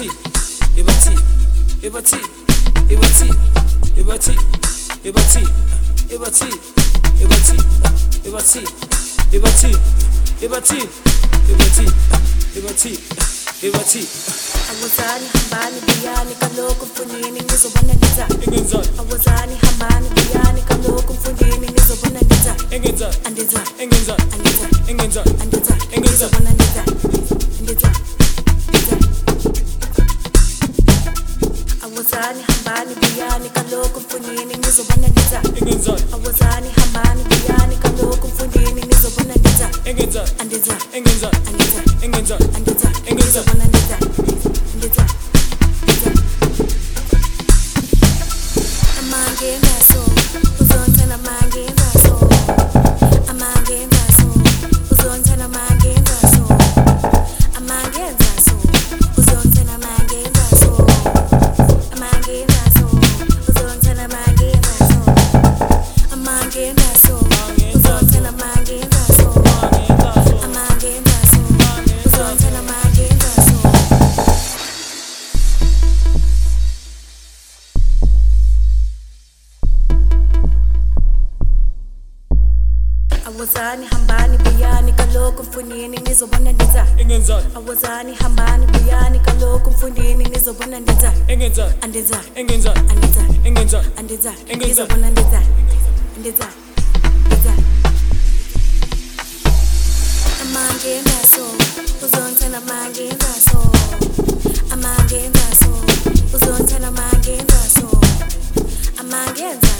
Awazani hambani biyani kaloko mfunini ngizobona ngenza awazani hambani biyani kaloko mfunini ngizobona ngenza ngizobona ngenza awazani hambani biyani kaloko mfunini ngizobona ngenza awazani hambani biyani kaloko mfunini ngizobona ngenza ngizobona ngenza amangenzaso uzontana mangenzaso amangenzaso uzontana mangenzaso amangenzaso uzontana mangenzaso amangenzaso uzontana mangenzaso amangenzaso uzontana mangenzaso amangenzaso uzontana mangenzaso awazani hambani biyani kaloko mfunini ngizobona ngenza awazani hambani biyani kaloko mfunini ngizobona ngenza ngizobona ngenza amangenzaso uzontana mangenzaso amangenzaso uzontana mangenzaso amangenzaso